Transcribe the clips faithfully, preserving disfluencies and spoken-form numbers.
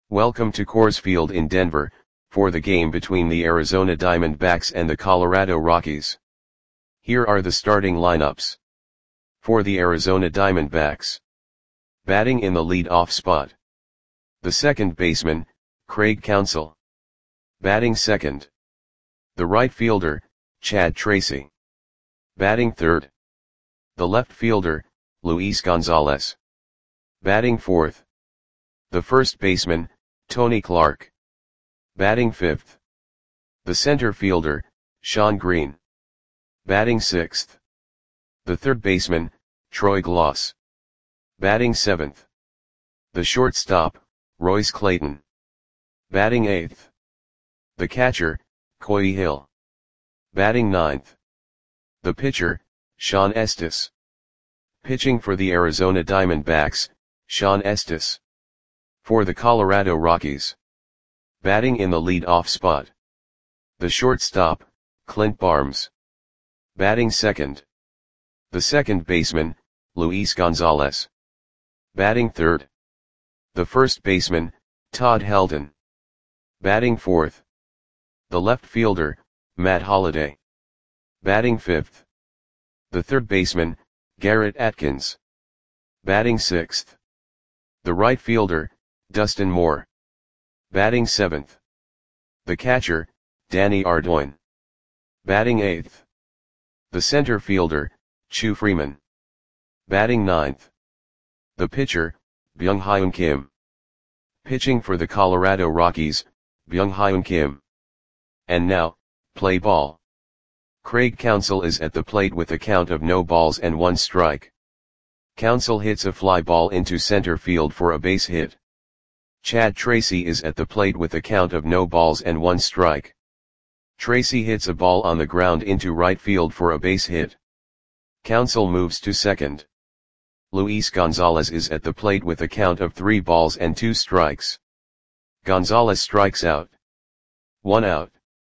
Welcome to Coors Field in Denver, for the game between the Arizona Diamondbacks and the Colorado Rockies. Here are the starting lineups. For the Arizona Diamondbacks. Batting in the lead-off spot. The second baseman, Craig Counsell. Batting second. The right fielder, Chad Tracy. Batting third. The left fielder, Luis Gonzalez. Batting fourth. The first baseman, Tony Clark. Batting fifth. The center fielder, Shawn Green. Batting sixth. The third baseman, Troy Glaus. Batting seventh. The shortstop, Royce Clayton. Batting eighth. The catcher, Coy Hill. Batting ninth. The pitcher, Shawn Estes. Pitching for the Arizona Diamondbacks, Shawn Estes. For the Colorado Rockies. Batting in the lead-off spot. The shortstop, Clint Barnes. Batting second. The second baseman, Luis Gonzalez. Batting third. The first baseman, Todd Helton. Batting fourth. The left fielder, Matt Holliday. Batting fifth. The third baseman, Garrett Atkins. Batting sixth. The right fielder, Dustin Moore. Batting seventh. The catcher, Danny Ardoin. Batting eighth. The center fielder, Chu Freeman. Batting ninth. The pitcher, Byung-Hyun Kim. Pitching for the Colorado Rockies, Byung-Hyun Kim. And now, play ball. Craig Counsell is at the plate with a count of no balls and one strike. Counsell hits a fly ball into center field for a base hit. Chad Tracy is at the plate with a count of no balls and one strike. Tracy hits a ball on the ground into right field for a base hit. Counsell moves to second. Luis Gonzalez is at the plate with a count of three balls and two strikes. Gonzalez strikes out. One out.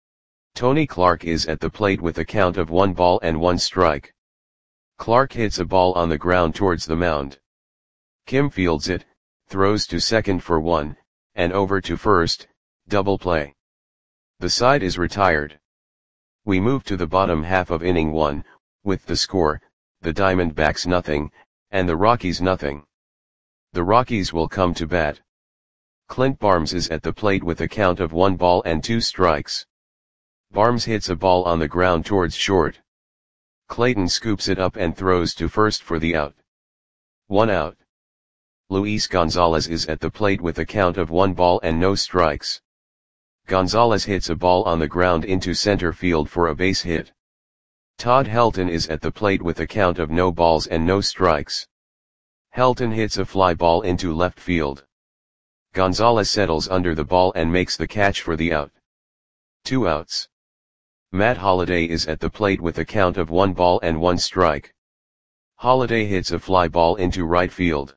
Tony Clark is at the plate with a count of one ball and one strike. Clark hits a ball on the ground towards the mound. Kim fields it, throws to second for one, and over to first, double play. The side is retired. We move to the bottom half of inning one, with the score, the Diamondbacks nothing, and the Rockies nothing. The Rockies will come to bat. Clint Barnes is at the plate with a count of one ball and two strikes. Barnes hits a ball on the ground towards short. Clayton scoops it up and throws to first for the out. One out. Luis Gonzalez is at the plate with a count of one ball and no strikes. Gonzalez hits a ball on the ground into center field for a base hit. Todd Helton is at the plate with a count of no balls and no strikes. Helton hits a fly ball into left field. Gonzalez settles under the ball and makes the catch for the out. Two outs. Matt Holliday is at the plate with a count of one ball and one strike. Holliday hits a fly ball into right field.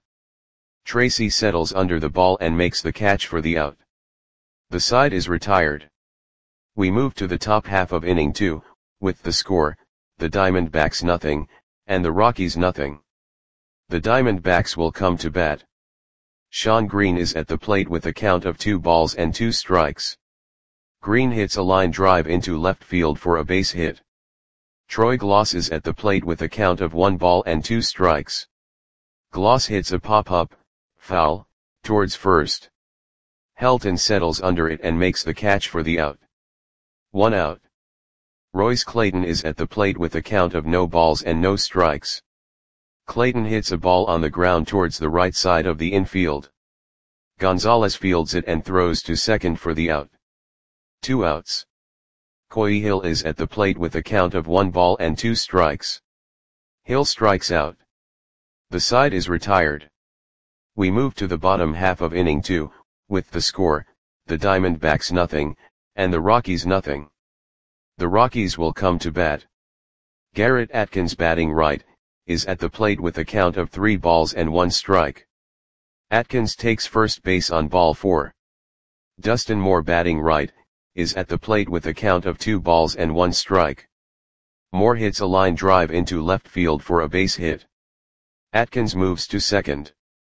Tracy settles under the ball and makes the catch for the out. The side is retired. We move to the top half of inning two, with the score, the Diamondbacks nothing, and the Rockies nothing. The Diamondbacks will come to bat. Shawn Green is at the plate with a count of two balls and two strikes. Green hits a line drive into left field for a base hit. Troy Glaus is at the plate with a count of one ball and two strikes. Glaus hits a pop-up, foul, towards first. Helton settles under it and makes the catch for the out. One out. Royce Clayton is at the plate with a count of no balls and no strikes. Clayton hits a ball on the ground towards the right side of the infield. Gonzalez fields it and throws to second for the out. Two outs. Coy Hill is at the plate with a count of one ball and two strikes. Hill strikes out. The side is retired. We move to the bottom half of inning two, with the score, the Diamondbacks nothing, and the Rockies nothing. The Rockies will come to bat. Garrett Atkins batting right, is at the plate with a count of three balls and one strike. Atkins takes first base on ball four. Dustin Moore batting right, is at the plate with a count of two balls and one strike. Moore hits a line drive into left field for a base hit. Atkins moves to second.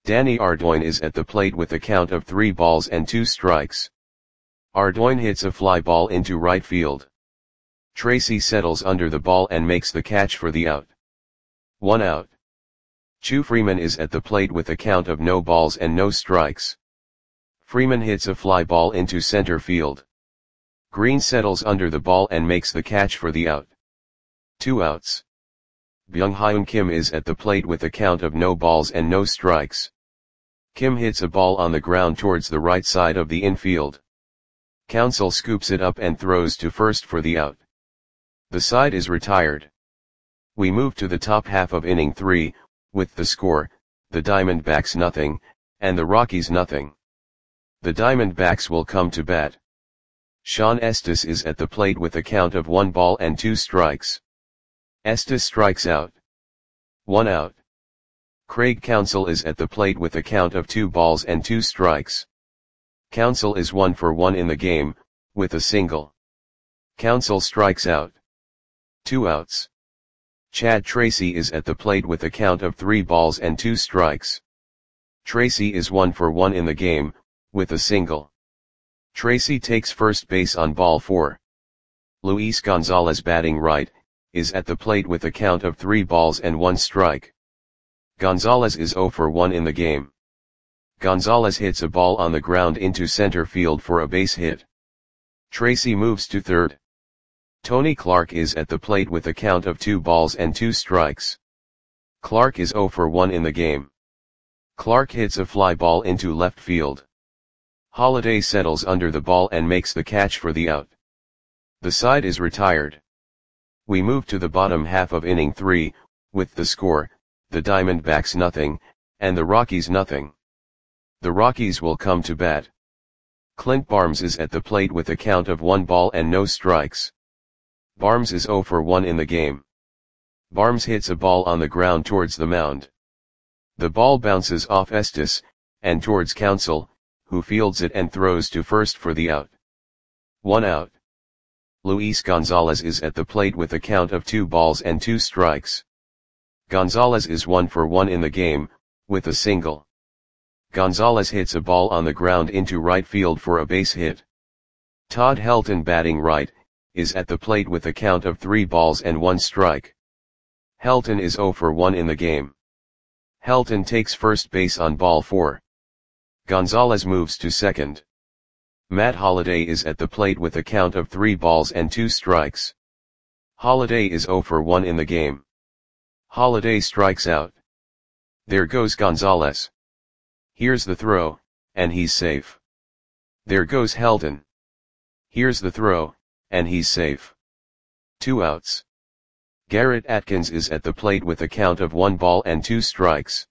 Danny Ardoin is at the plate with a count of three balls and two strikes. Ardoin hits a fly ball into right field. Tracy settles under the ball and makes the catch for the out. One out. Chu Freeman is at the plate with a count of no balls and no strikes. Freeman hits a fly ball into center field. Green settles under the ball and makes the catch for the out. Two outs. Byung-Hyun Kim is at the plate with a count of no balls and no strikes. Kim hits a ball on the ground towards the right side of the infield. Counsell scoops it up and throws to first for the out. The side is retired. We move to the top half of inning three, with the score, the Diamondbacks nothing, and the Rockies nothing. The Diamondbacks will come to bat. Sean Estes is at the plate with a count of one ball and two strikes. Estes strikes out. One out. Craig Counsell is at the plate with a count of two balls and two strikes. Counsell is one for one in the game, with a single. Counsell strikes out. Two outs. Chad Tracy is at the plate with a count of three balls and two strikes. Tracy is one for one in the game, with a single. Tracy takes first base on ball four. Luis Gonzalez, batting right, is at the plate with a count of three balls and one strike. Gonzalez is zero for one in the game. Gonzalez hits a ball on the ground into center field for a base hit. Tracy moves to third. Tony Clark is at the plate with a count of two balls and two strikes. Clark is zero for one in the game. Clark hits a fly ball into left field. Holliday settles under the ball and makes the catch for the out. The side is retired. We move to the bottom half of inning three, with the score, the Diamondbacks nothing, and the Rockies nothing. The Rockies will come to bat. Clint Barnes is at the plate with a count of one ball and no strikes. Barnes is zero for one in the game. Barnes hits a ball on the ground towards the mound. The ball bounces off Estes, and towards Counsell, who fields it and throws to first for the out. One out. Luis Gonzalez is at the plate with a count of two balls and two strikes. Gonzalez is one for one in the game, with a single. Gonzalez hits a ball on the ground into right field for a base hit. Todd Helton, batting right, is at the plate with a count of three balls and one strike. Helton is zero for one in the game. Helton takes first base on ball four. Gonzalez moves to second. Matt Holliday is at the plate with a count of three balls and two strikes. Holliday is zero for one in the game. Holliday strikes out. There goes Gonzalez. Here's the throw, and he's safe. There goes Helton. Here's the throw, and he's safe. Two outs. Garrett Atkins is at the plate with a count of one ball and two strikes.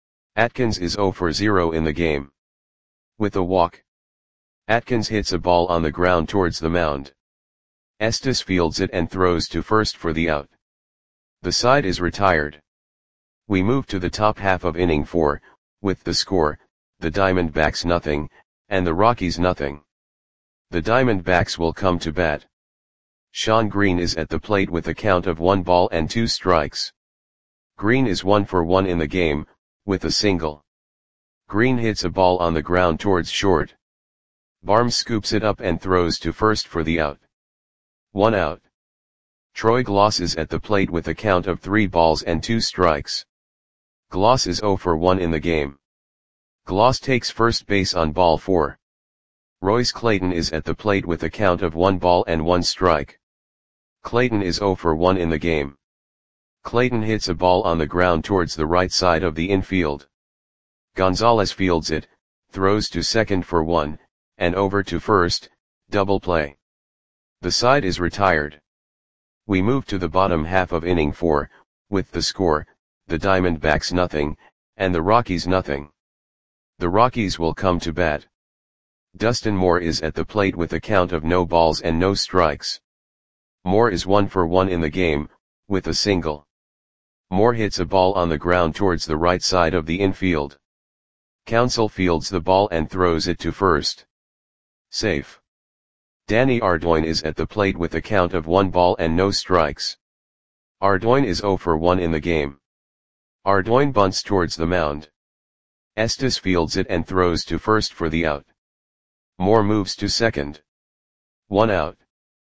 Atkins is zero for zero in the game. With a walk. Atkins hits a ball on the ground towards the mound. Estes fields it and throws to first for the out. The side is retired. We move to the top half of inning four, with the score, the Diamondbacks nothing, and the Rockies nothing. The Diamondbacks will come to bat. Shawn Green is at the plate with a count of one ball and two strikes. Green is one for one in the game, with a single. Green hits a ball on the ground towards short. Barnes scoops it up and throws to first for the out. One out. Troy Glaus is at the plate with a count of three balls and two strikes. Glaus is zero for one in the game. Glaus takes first base on ball four. Royce Clayton is at the plate with a count of one ball and one strike. Clayton is zero for one in the game. Clayton hits a ball on the ground towards the right side of the infield. Gonzalez fields it, throws to second for one, and over to first, double play. The side is retired. We move to the bottom half of inning four, with the score, the Diamondbacks nothing, and the Rockies nothing. The Rockies will come to bat. Dustin Moore is at the plate with a count of no balls and no strikes. Moore is one for one in the game, with a single. Moore hits a ball on the ground towards the right side of the infield. Counsell fields the ball and throws it to first. Safe. Danny Ardoin is at the plate with a count of one ball and no strikes. Ardoin is zero for one in the game. Ardoin bunts towards the mound. Estes fields it and throws to first for the out. Moore moves to second. One out.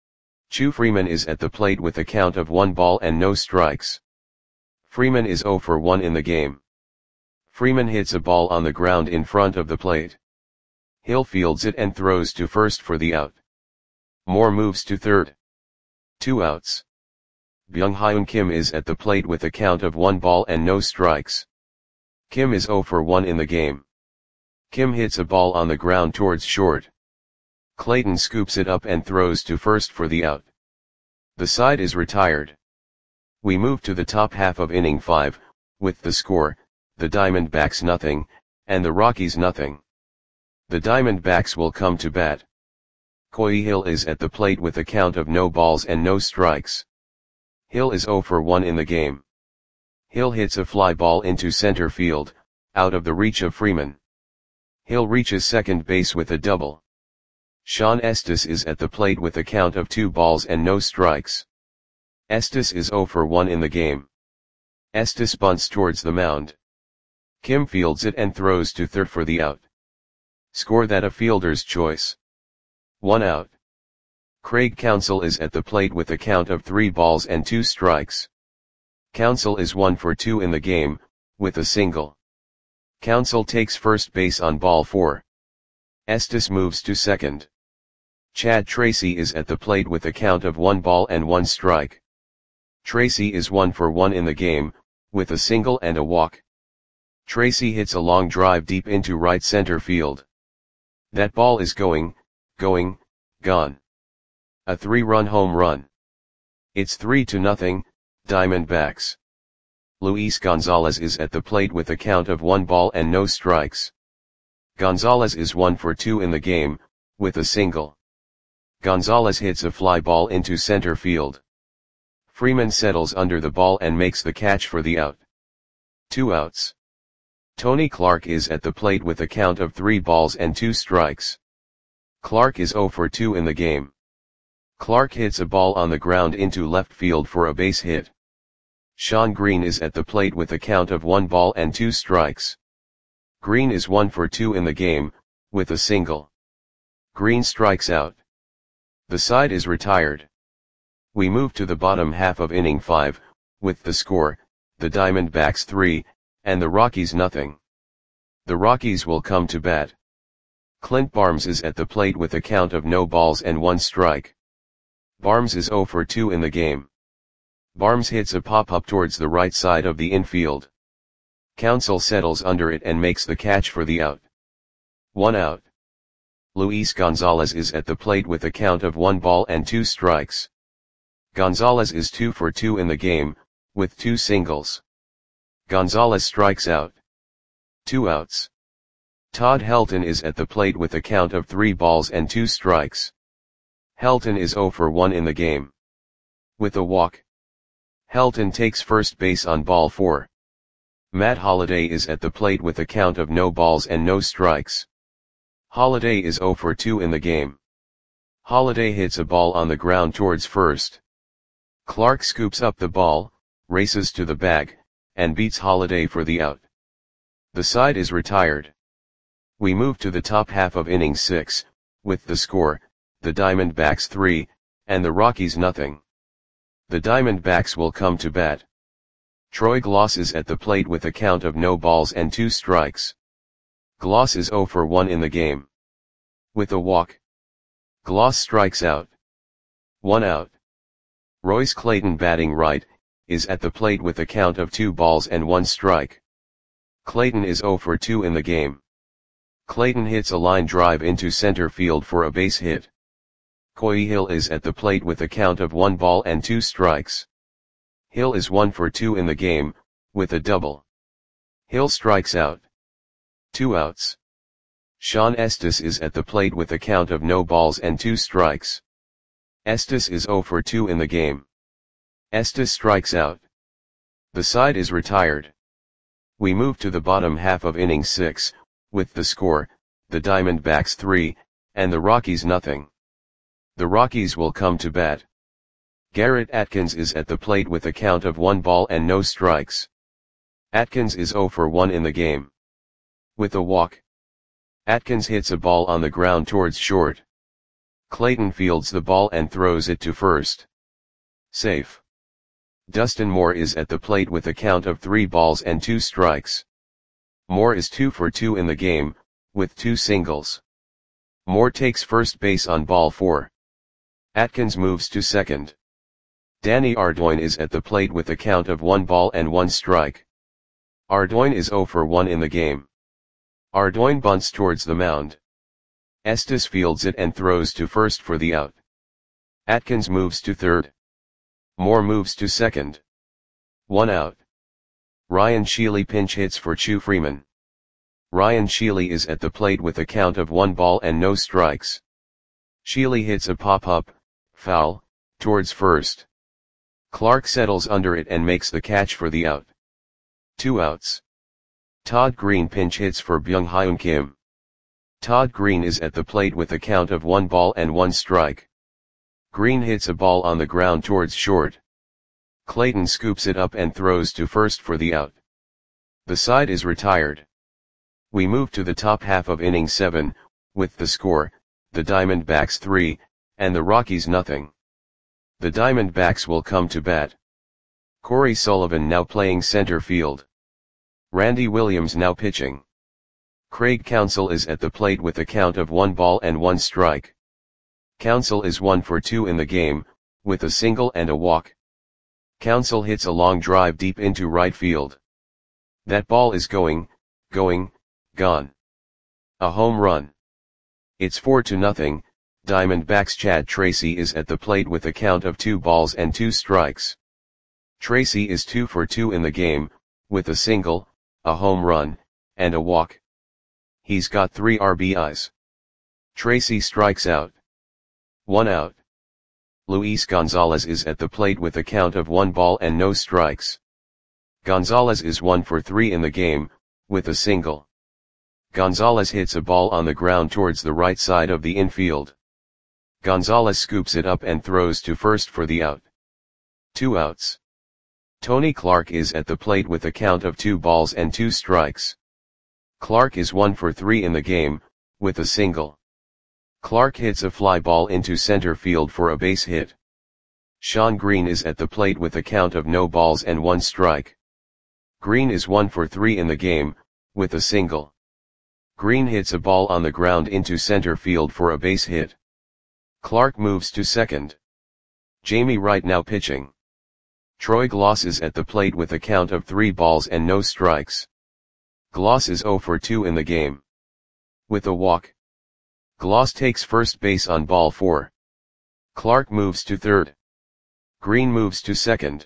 Chu Freeman is at the plate with a count of one ball and no strikes. Freeman is zero for one in the game. Freeman hits a ball on the ground in front of the plate. Hill fields it and throws to first for the out. Moore moves to third. Two outs. Byung-Hyun Kim is at the plate with a count of one ball and no strikes. Kim is zero for one in the game. Kim hits a ball on the ground towards short. Clayton scoops it up and throws to first for the out. The side is retired. We move to the top half of inning five, with the score, the Diamondbacks nothing, and the Rockies nothing. The Diamondbacks will come to bat. Coy Hill is at the plate with a count of no balls and no strikes. Hill is zero for one in the game. Hill hits a fly ball into center field, out of the reach of Freeman. Hill reaches second base with a double. Sean Estes is at the plate with a count of two balls and no strikes. Estes is zero for one in the game. Estes bunts towards the mound. Kim fields it and throws to third for the out. Score that a fielder's choice. One out. Craig Counsell is at the plate with a count of three balls and two strikes. Counsell is one for two in the game, with a single. Counsell takes first base on ball four. Estes moves to second. Chad Tracy is at the plate with a count of one ball and one strike. Tracy is one for one in the game, with a single and a walk. Tracy hits a long drive deep into right center field. That ball is going, going, gone. A three-run home run. It's three to nothing, Diamondbacks. Luis Gonzalez is at the plate with a count of one ball and no strikes. Gonzalez is one for two in the game, with a single. Gonzalez hits a fly ball into center field. Freeman settles under the ball and makes the catch for the out. Two outs. Tony Clark is at the plate with a count of three balls and two strikes. Clark is zero for two in the game. Clark hits a ball on the ground into left field for a base hit. Sean Green is at the plate with a count of one ball and two strikes. Green is one for two in the game, with a single. Green strikes out. The side is retired. We move to the bottom half of inning five, with the score, the Diamondbacks three, and the Rockies nothing. The Rockies will come to bat. Clint Barnes is at the plate with a count of no balls and one strike. Barnes is zero for two in the game. Barnes hits a pop-up towards the right side of the infield. Counsell settles under it and makes the catch for the out. One out. Luis Gonzalez is at the plate with a count of one ball and two strikes. Gonzalez is two for two in the game, with two singles. Gonzalez strikes out. Two outs. Todd Helton is at the plate with a count of three balls and two strikes. Helton is zero for one in the game. With a walk. Helton takes first base on ball four. Matt Holliday is at the plate with a count of no balls and no strikes. Holliday is zero for two in the game. Holliday hits a ball on the ground towards first. Clark scoops up the ball, races to the bag, and beats Holliday for the out. The side is retired. We move to the top half of inning six, with the score, the Diamondbacks three, and the Rockies nothing. The Diamondbacks will come to bat. Troy Gloss is at the plate with a count of no balls and two strikes. Gloss is zero for one in the game. With a walk. Gloss strikes out. One out. Royce Clayton, batting right, is at the plate with a count of two balls and one strike. Clayton is zero for two in the game. Clayton hits a line drive into center field for a base hit. Coy Hill is at the plate with a count of one ball and two strikes. Hill is one for two in the game, with a double. Hill strikes out. Two outs. Sean Estes is at the plate with a count of no balls and two strikes. Estes is zero for two in the game. Estes strikes out. The side is retired. We move to the bottom half of inning six, with the score, the Diamondbacks three, and the Rockies nothing. The Rockies will come to bat. Garrett Atkins is at the plate with a count of one ball and no strikes. Atkins is zero for one in the game. With a walk. Atkins hits a ball on the ground towards short. Clayton fields the ball and throws it to first. Safe. Dustin Moore is at the plate with a count of three balls and two strikes. Moore is two for two in the game, with two singles. Moore takes first base on ball four. Atkins moves to second. Danny Ardoin is at the plate with a count of one ball and one strike. Ardoin is zero for one in the game. Ardoin bunts towards the mound. Estes fields it and throws to first for the out. Atkins moves to third. Moore moves to second. One out. Ryan Sheely pinch hits for Chu Freeman. Ryan Sheely is at the plate with a count of one ball and no strikes. Sheely hits a pop-up, foul, towards first. Clark settles under it and makes the catch for the out. Two outs. Todd Green pinch hits for Byung-Hyun Kim. Todd Green is at the plate with a count of one ball and one strike. Green hits a ball on the ground towards short. Clayton scoops it up and throws to first for the out. The side is retired. We move to the top half of inning seven, with the score, the Diamondbacks three, and the Rockies nothing. The Diamondbacks will come to bat. Corey Sullivan now playing center field. Randy Williams now pitching. Craig Counsell is at the plate with a count of one ball and one strike. Counsell is one for two in the game, with a single and a walk. Counsell hits a long drive deep into right field. That ball is going, going, gone. A home run. It's four to nothing, Diamondbacks Chad Tracy is at the plate with a count of two balls and two strikes. Tracy is two for two in the game, with a single, a home run, and a walk. He's got three R B Is. Tracy strikes out. One out. Luis Gonzalez is at the plate with a count of one ball and no strikes. Gonzalez is one for three in the game, with a single. Gonzalez hits a ball on the ground towards the right side of the infield. Gonzalez scoops it up and throws to first for the out. Two outs. Tony Clark is at the plate with a count of two balls and two strikes. Clark is one for three in the game, with a single. Clark hits a fly ball into center field for a base hit. Sean Green is at the plate with a count of no balls and one strike. Green is one for three in the game, with a single. Green hits a ball on the ground into center field for a base hit. Clark moves to second. Jamie Wright now pitching. Troy Gloss is at the plate with a count of three balls and no strikes. Gloss is zero for two in the game. With a walk. Gloss takes first base on ball four. Clark moves to third. Green moves to second.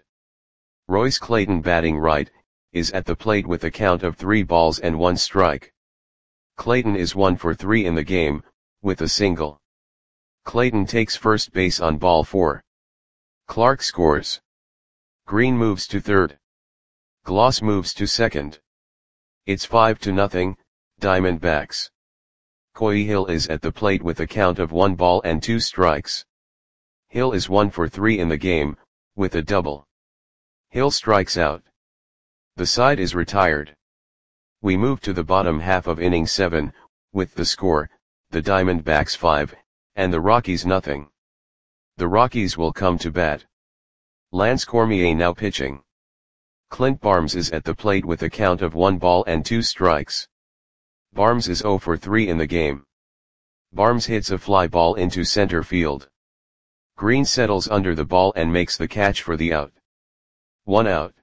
Royce Clayton batting right, is at the plate with a count of three balls and one strike. Clayton is one for three in the game, with a single. Clayton takes first base on ball four. Clark scores. Green moves to third. Gloss moves to second. It's five to nothing, Diamondbacks. Coy Hill is at the plate with a count of one ball and two strikes. Hill is one for three in the game, with a double. Hill strikes out. The side is retired. We move to the bottom half of inning seven, with the score, the Diamondbacks five, and the Rockies nothing. The Rockies will come to bat. Lance Cormier now pitching. Clint Barnes is at the plate with a count of one ball and two strikes. Barnes is zero for three in the game. Barnes hits a fly ball into center field. Green settles under the ball and makes the catch for the out. One out.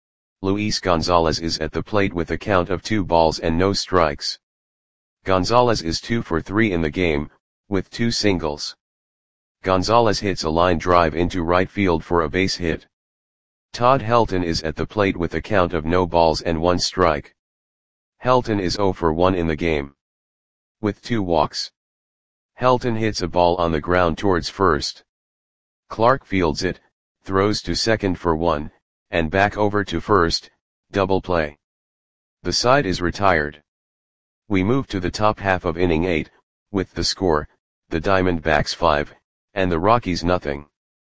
Luis Gonzalez is at the plate with a count of two balls and no strikes. Gonzalez is two for three in the game, with two singles. Gonzalez hits a line drive into right field for a base hit. Todd Helton is at the plate with a count of no balls and one strike. Helton is zero for one in the game. With two walks. Helton hits a ball on the ground towards first. Clark fields it, throws to second for one, and back over to first, double play. The side is retired. We move to the top half of inning eight, with the score, the Diamondbacks five, and the Rockies nothing.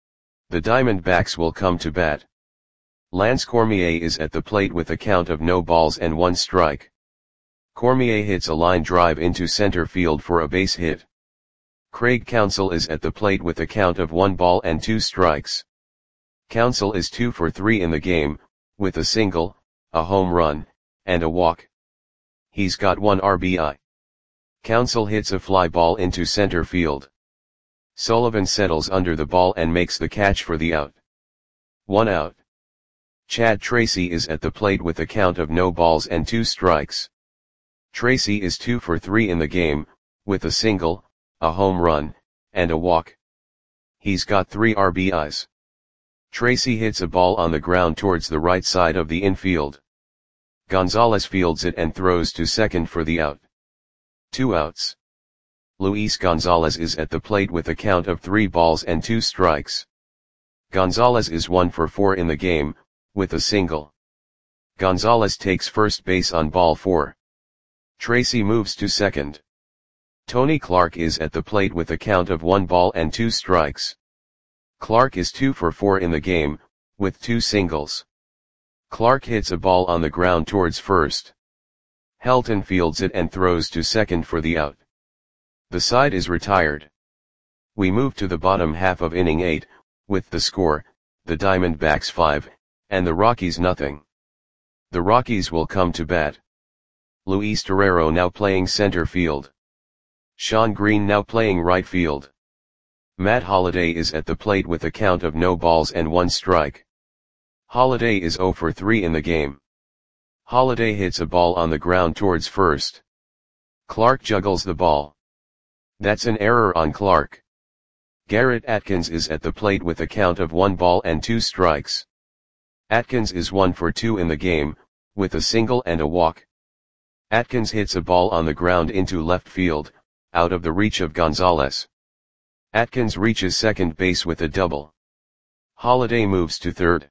The Diamondbacks will come to bat. Lance Cormier is at the plate with a count of no balls and one strike. Cormier hits a line drive into center field for a base hit. Craig Counsell is at the plate with a count of one ball and two strikes. Counsell is two for three in the game, with a single, a home run, and a walk. He's got one R B I. Counsell hits a fly ball into center field. Sullivan settles under the ball and makes the catch for the out. One out. Chad Tracy is at the plate with a count of no balls and two strikes. Tracy is two for three in the game, with a single, a home run, and a walk. He's got three R B Is. Tracy hits a ball on the ground towards the right side of the infield. Gonzalez fields it and throws to second for the out. Two outs. Luis Gonzalez is at the plate with a count of three balls and two strikes. Gonzalez is one for four in the game, with a single. Gonzalez takes first base on ball four. Tracy moves to second. Tony Clark is at the plate with a count of one ball and two strikes. Clark is two for four in the game, with two singles. Clark hits a ball on the ground towards first. Helton fields it and throws to second for the out. The side is retired. We move to the bottom half of inning eight, with the score, the Diamondbacks five, and the Rockies nothing. The Rockies will come to bat. Luis Torrero now playing center field. Shawn Green now playing right field. Matt Holliday is at the plate with a count of no balls and one strike. Holliday is zero for three in the game. Holliday hits a ball on the ground towards first. Clark juggles the ball. That's an error on Clark. Garrett Atkins is at the plate with a count of one ball and two strikes. Atkins is one for two in the game, with a single and a walk. Atkins hits a ball on the ground into left field, out of the reach of Gonzalez. Atkins reaches second base with a double. Holliday moves to third.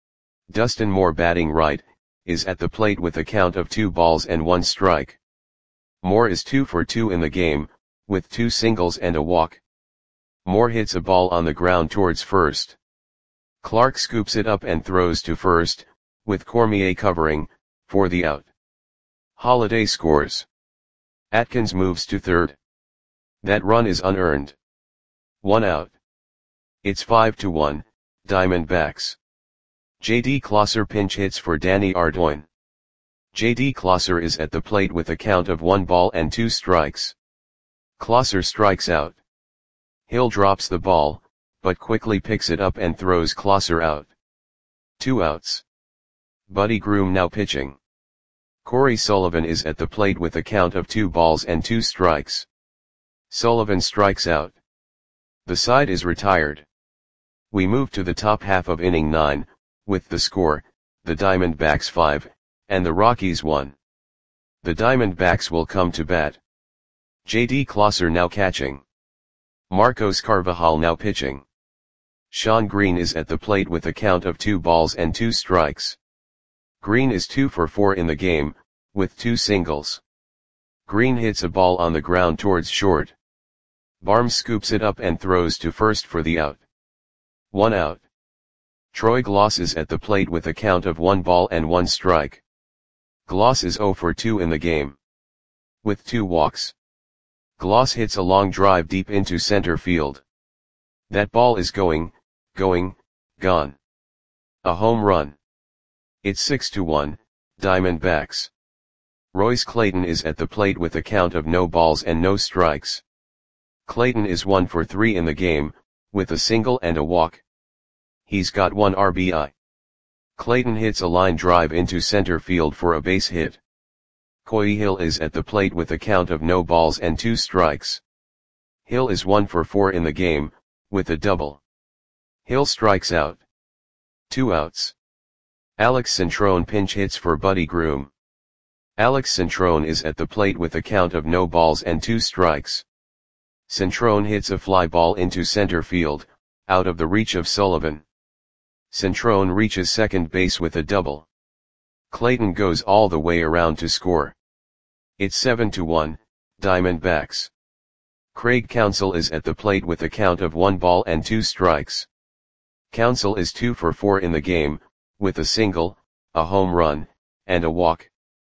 Dustin Moore, batting right, is at the plate with a count of two balls and one strike. Moore is two for two in the game, with two singles and a walk. Moore hits a ball on the ground towards first. Clark scoops it up and throws to first, with Cormier covering, for the out. Holliday scores. Atkins moves to third. That run is unearned. One out. It's five to one, Diamondbacks. J D Closser pinch hits for Danny Ardoin. J D Closser is at the plate with a count of one ball and two strikes. Closser strikes out. Hill drops the ball, but quickly picks it up and throws Closser out. Two outs. Buddy Groom now pitching. Corey Sullivan is at the plate with a count of two balls and two strikes. Sullivan strikes out. The side is retired. We move to the top half of inning nine, with the score, the Diamondbacks five, and the Rockies one. The Diamondbacks will come to bat. J D Closser now catching. Marcos Carvajal now pitching. Shawn Green is at the plate with a count of two balls and two strikes. Green is two for four in the game, with two singles. Green hits a ball on the ground towards short. Barnes scoops it up and throws to first for the out. One out. Troy Gloss is at the plate with a count of one ball and one strike. Gloss is zero for two in the game, with two walks. Gloss hits a long drive deep into center field. That ball is going, going, gone. A home run. It's six to one, Diamondbacks. Royce Clayton is at the plate with a count of no balls and no strikes. Clayton is one for three in the game, with a single and a walk. He's got one R B I. Clayton hits a line drive into center field for a base hit. Coy Hill is at the plate with a count of no balls and two strikes. Hill is one for four in the game, with a double. Hill strikes out. Two outs. Alex Centrone pinch hits for Buddy Groom. Alex Centrone is at the plate with a count of no balls and two strikes. Centrone hits a fly ball into center field, out of the reach of Sullivan. Centrone reaches second base with a double. Clayton goes all the way around to score. It's seven to one, Diamondbacks. Craig Counsell is at the plate with a count of one ball and two strikes. Counsell is two for four in the game, with a single, a home run, and a walk.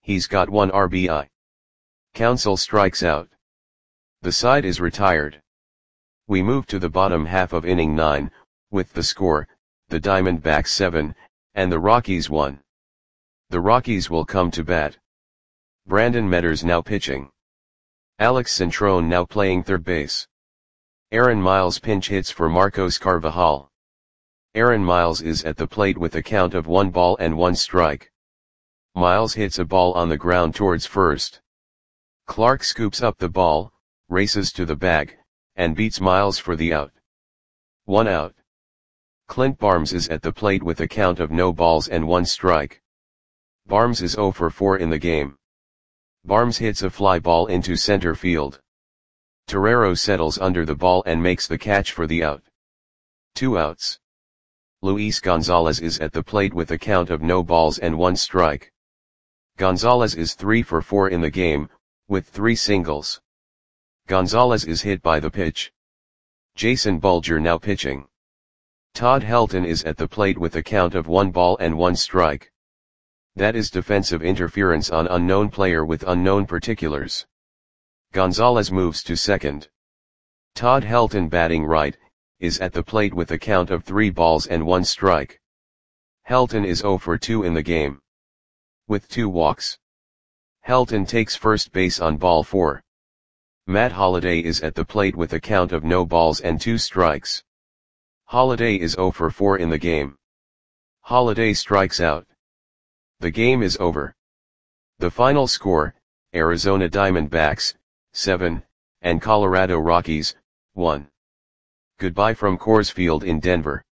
he's got one R B I. Counsell strikes out. The side is retired. We move to the bottom half of inning nine, with the score, the Diamondbacks seven, and the Rockies one. The Rockies will come to bat. Brandon Metters now pitching. Alex Centrone now playing third base. Aaron Miles pinch hits for Marcos Carvajal. Aaron Miles is at the plate with a count of one ball and one strike. Miles hits a ball on the ground towards first. Clark scoops up the ball, races to the bag, and beats Miles for the out. One out. Clint Barnes is at the plate with a count of no balls and one strike. Barnes is zero for four in the game. Barnes hits a fly ball into center field. Torrero settles under the ball and makes the catch for the out. Two outs. Luis Gonzalez is at the plate with a count of no balls and one strike. Gonzalez is three for four in the game, with three singles. Gonzalez is hit by the pitch. Jason Bulger now pitching. Todd Helton is at the plate with a count of one ball and one strike. That is defensive interference on unknown player with unknown particulars. Gonzalez moves to second. Todd Helton batting right, is at the plate with a count of three balls and one strike. Helton is zero for two in the game. With two walks. Helton takes first base on ball four. Matt Holliday is at the plate with a count of no balls and two strikes. Holliday is zero for four in the game. Holliday strikes out. The game is over. The final score, Arizona Diamondbacks, seven, and Colorado Rockies, one. Goodbye from Coors Field in Denver.